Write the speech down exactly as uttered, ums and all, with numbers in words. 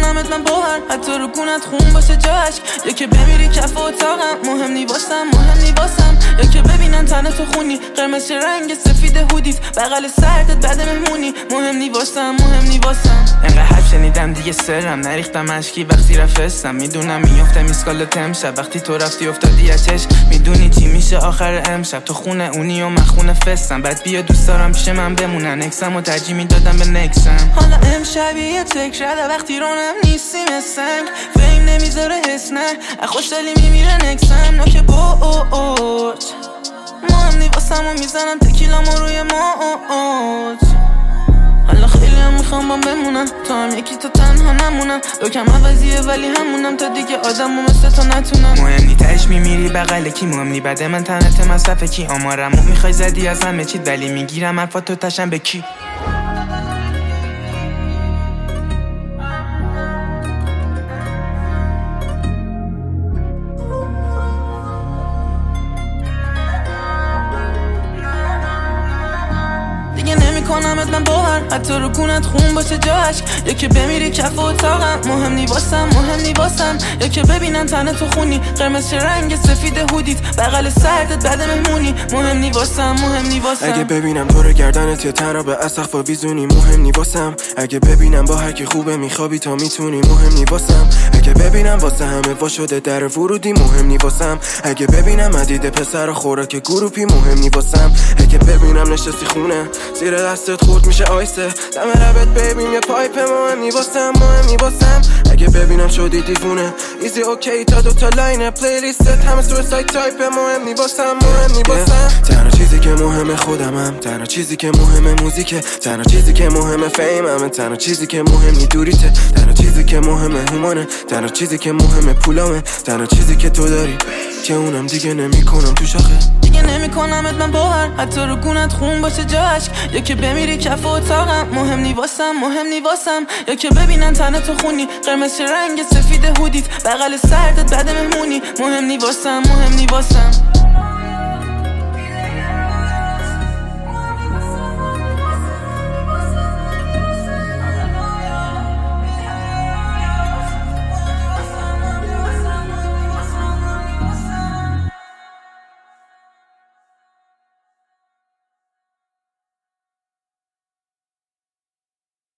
نمیکنمت من باور، حتی رو گونت خون باشه جاش. یا که بمیری کف اتاقم، مهم نی واسم، مهم نی واسم. یا که ببینن تنه تو خونی، قرمز رنگ سفید هودیت، بغل سرتت بعد مهمونی، مهم نی واسم، مهم نی واسم. انقدر حرف شنیدم دیگه سرم نریختم اشکی وقتی رفستم. میدونم میفته میسکالت امشب، وقتی تو رفتی افتادی از چشم. میدونی چی میشه آخر امشب، تو خونه اونی و من خونه فستم. بعد بیا دوست دارم پیش من بمونن، اکسم و ترجیح میدادم به نکسم. حالا امشب یه تکرده وقتی رونم نیستی مسنگ، فیم نمیذاره حس نه، خوشدلی میمیره نکسم. نوک باوج مهم نی واسم و میزنم تکیلامو روی موج. حالا خیلی هم میخوام با بمونم، تو هم یکی تا تنها نمونم. دوکم عوضیه ولی همونم، تا دیگه آدم و مثل تو نتونم. مهم نی تهش میمیری بغل کی، مهم نی بعد من تنت مصرف کی. آمارمو میخوای زدی از همه چی، ولی میگیرم حرفاتو تشم به کی. نمیکنمت من باور، حتی رو گونت خون باشه جاش. یا که بمیری کف اتاقم، مهم نی واسم، مهم نی واسم. یا که ببینن تنه تو خونی، قرمز رنگ سفید هودیت، بغل سرتت بعد مهمونی، مهم نی واسم، مهم نی واسم. اگه ببینم دور گردنت یا تن را به اسقف و بیزونی، مهم نی واسم. اگه ببینم با هر کی خوبه میخوابی تا میتونی، مهم نی واسم. اگه ببینم واسه همه وا شده در ورودی، مهم نی واسم. اگه ببینم مدید پسر خوراک گروپی، مهم نی واسم. اگه ببینم نشستی خونه زیر دستت خورد میشه آیسه، دم لبت ببین یه پایپ، مهم نی واسم، مهم نی واسم. اگه ببینم شدی دیوونه ایزی اوکی تا دوتا لاین پلیلیستت همه سویساید تایپ، مهم نی واسم، مهم نی واسم. تنها چیزی که مهمه خودمم، تنها چیزی که مهمه موزیکه، تنها چیزی که مهمه فیمم، تنها چیزی که مهم نی دوریته، تنها چیزی که مهمه هومانه، تنها چیزی که مهمه پولامه، تنها چیزی که تو داری که اونم دیگه نمیکنم تو شاخه. دیگه نمیکنمت من باور، حتی رو گونت خون باشه جاش. یا که بمیری کف اتاقم، مهم نی واسم، مهم نی واسم. یا که ببینن تنه تو خونی، قرمز رنگ سفید هودیت، بغل سرتت بعد مهمونی، مهم نی واسم، مهم نی واسم.